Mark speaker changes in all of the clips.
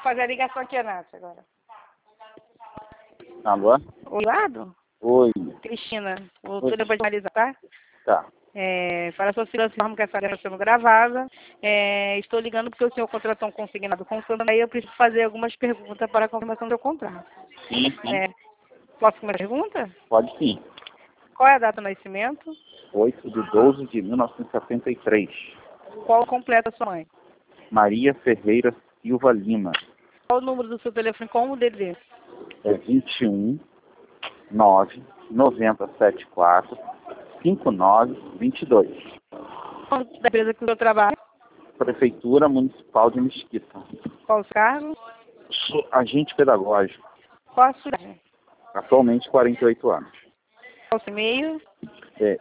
Speaker 1: fazer a ligação aqui, Nath, agora.
Speaker 2: Alô?
Speaker 1: Oi, Lado?
Speaker 2: Oi.
Speaker 1: Cristina, vou tudo depois de analisar, tá?
Speaker 2: Tá.
Speaker 1: Para sua segurança, informo que essa ligação está sendo gravada. Estou ligando porque o senhor contratou um consignado com o Santander e eu preciso fazer algumas perguntas para a confirmação do seu contrato.
Speaker 2: Sim, sim.
Speaker 1: Posso começar a pergunta?
Speaker 2: Pode sim.
Speaker 1: Qual é a data do nascimento?
Speaker 2: 8/12/1973.
Speaker 1: Qual completa a sua mãe?
Speaker 2: Maria Ferreira Silva Lima.
Speaker 1: Qual o número do seu telefone com o DDD?
Speaker 2: É 21 9 9074 5922.
Speaker 1: Qual da empresa que o senhor trabalha?
Speaker 2: Prefeitura Municipal de Mesquita.
Speaker 1: Qual o cargo?
Speaker 2: Sou agente pedagógico.
Speaker 1: Qual a sua idade?
Speaker 2: Atualmente 48 anos.
Speaker 1: Qual o seu e-mail?
Speaker 2: É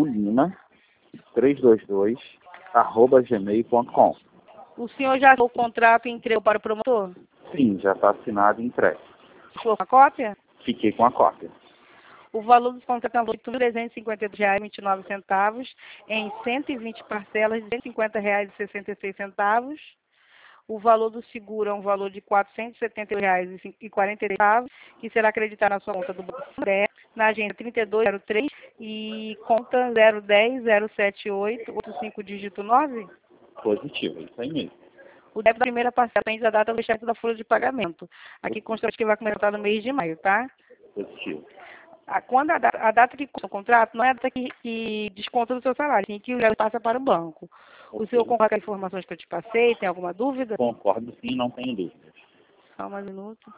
Speaker 2: edulima322@gmail.com.
Speaker 1: O senhor já assinou o contrato e entregou para o promotor?
Speaker 2: Sim, já está assinado e entregue.
Speaker 1: Ficou com a cópia?
Speaker 2: Fiquei com a cópia.
Speaker 1: O valor dos contratos é R$ 352,29 em 120 parcelas de R$ 150,66. O valor do seguro é um valor de R$ 471,40, que será acreditado na sua conta do Banco Santander, na agenda 3203 e conta 010078855 dígito 9.
Speaker 2: Positivo, isso aí mesmo.
Speaker 1: O débito da primeira parcela depende da data do extrato da folha de pagamento. Aqui consta que vai começar no mês de maio, tá?
Speaker 2: Positivo.
Speaker 1: Quando a data que consta o contrato não é a data que desconta do seu salário, sim que o dinheiro passa para o banco. O senhor concorda com as informações que eu te passei? Tem alguma dúvida?
Speaker 2: Concordo sim, não tenho dúvidas.
Speaker 1: Só mais um minuto.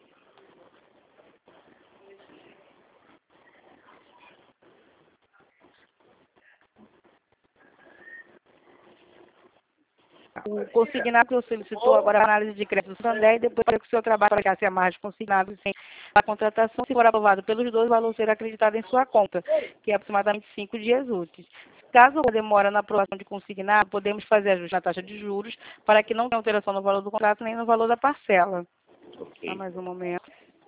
Speaker 1: O consignado que eu solicitou agora a análise de crédito do Santander e depois que o seu trabalho para que se amarre de consignado sem a contratação, se for aprovado pelos dois, o valor será acreditado em sua conta, que é aproximadamente 5 dias úteis. Caso houver demora na aprovação de consignado, podemos fazer ajuste na taxa de juros para que não tenha alteração no valor do contrato nem no valor da parcela.
Speaker 2: Ok.
Speaker 1: Só mais um momento.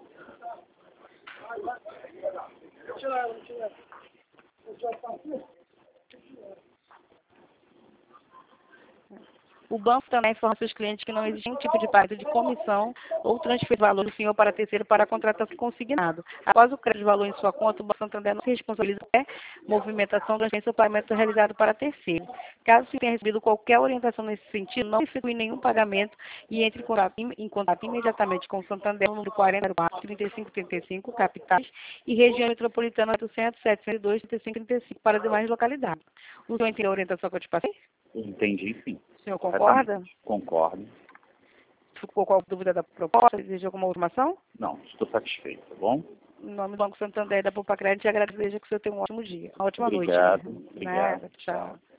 Speaker 1: O banco também informa seus clientes que não existe nenhum tipo de pagamento de comissão ou transfer de valor do senhor para terceiro para a contratação consignado. Após o crédito de valor em sua conta, o Banco Santander não se responsabiliza por movimentação, transferência ou pagamento realizado para terceiro. Caso você tenha recebido qualquer orientação nesse sentido, não efetue nenhum pagamento e entre em contato imediatamente com o Santander, no número 40-3535, capitais, e região metropolitana 800 702 3535 para demais localidades. O senhor entendeu a orientação que eu te passei?
Speaker 2: Entendi sim.
Speaker 1: O senhor concorda?
Speaker 2: Concordo.
Speaker 1: Ficou com alguma dúvida da proposta? Deseja alguma informação?
Speaker 2: Não, estou satisfeito, tá bom?
Speaker 1: Em nome do Banco Santander e da Poupa Crédito, agradeço que o senhor tenha um ótimo dia, uma ótima noite.
Speaker 2: Obrigado.
Speaker 1: Né?
Speaker 2: Obrigado.
Speaker 1: Nada, tchau.